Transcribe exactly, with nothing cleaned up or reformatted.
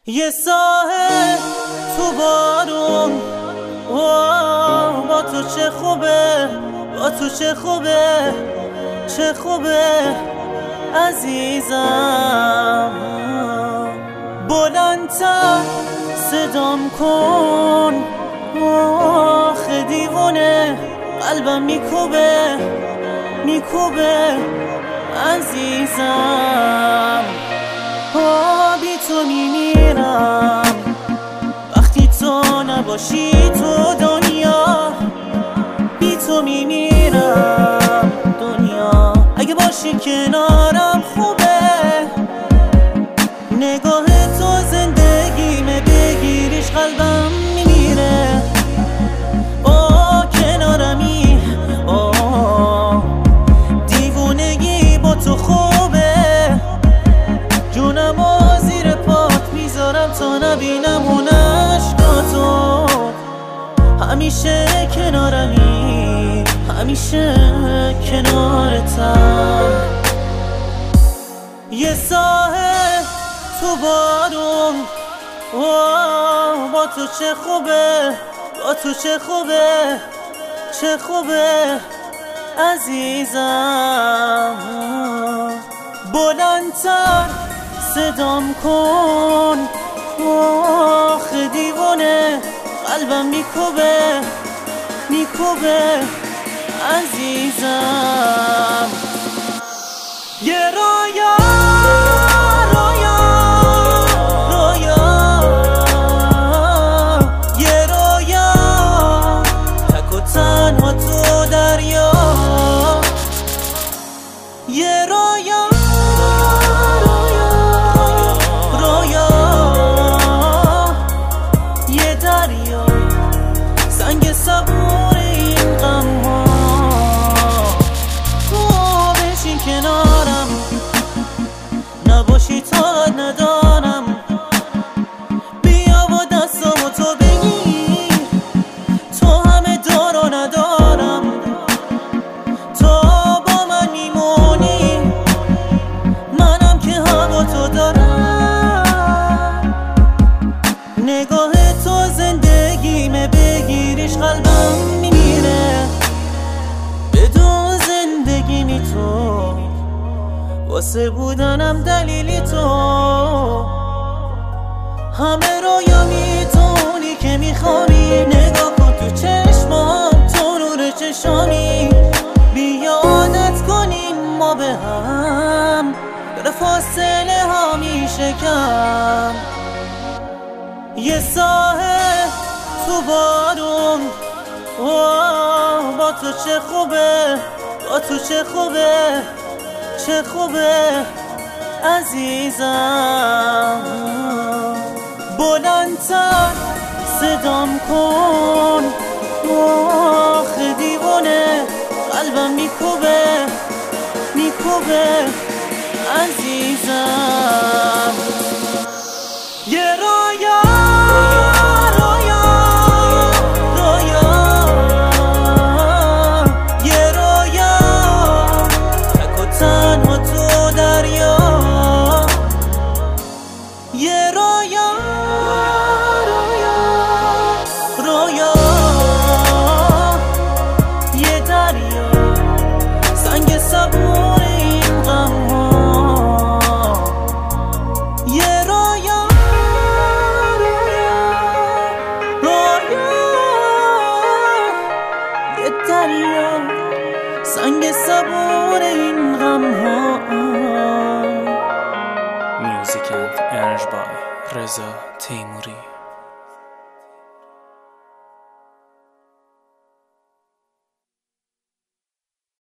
یه ساحل تو بارون، با تو چه خوبه، با تو چه خوبه، چه خوبه عزیزم. بلندتر صدام کن، آخه دیوونه قلبم میکوبه میکوبه عزیزم. آه بی تو میمیرم وقتی تو نباشی تو دنیا، بی تو میمیرم دنیا. اگه باشی کنارم خوبه، نگاه تو زندگیمه، بگیریش قلبم میمیره. آه کنارمی، آه دیوونگی با تو خوبه. جونمو زیر پات میذارم تا نبینم اون عشقاتو. همیشه کنارمی، همیشه کنارتم. یه ساحل تو بارون، با تو چه خوبه، با تو چه خوبه، چه خوبه عزیزم. بلندتر صدام کن، آخه دیوونه قلبم میکوبه میکوبه عزیزم. یه رویا رویا رویا، یه رویا تک و تنها تو دریا. یه رویا رویا رویا، یه دریا سنگ صبور این غم ها. تو بشین کنارم، نباشی تا ندارم. بیا و دستامو تو بگیر، تو همه دار و ندارم. تا با من میمونی، منم که هوا تو دارم. نگاه تو زندگیمه، بگیریش قلبم میمیره. بدون زندگی نی تو، واسه بودنم دلیلی تو. همه رویا میتونی که میخوانی، نگاه کن تو چشمام، تو نور چشامی. بیا عادت کنیم ما به هم، بره فاصله ها میشه کم. یه ساحل تو بارون، با تو چه خوبه، با تو چه خوبه، چه خوبه عزیزم. بلندتر صدام کن، آخه دیوونه قلبم میکوبه میکوبه عزیزم. یه رویا رویا رویا، یه رویا تک و تنها تو دریا. یه رویا رویا رویا، یه دریا سنگ صبور این غم ها. یه رویا رویا رویا، یه دریا سنگ صبور این غم ها. Music and Energy by رضا تیموری.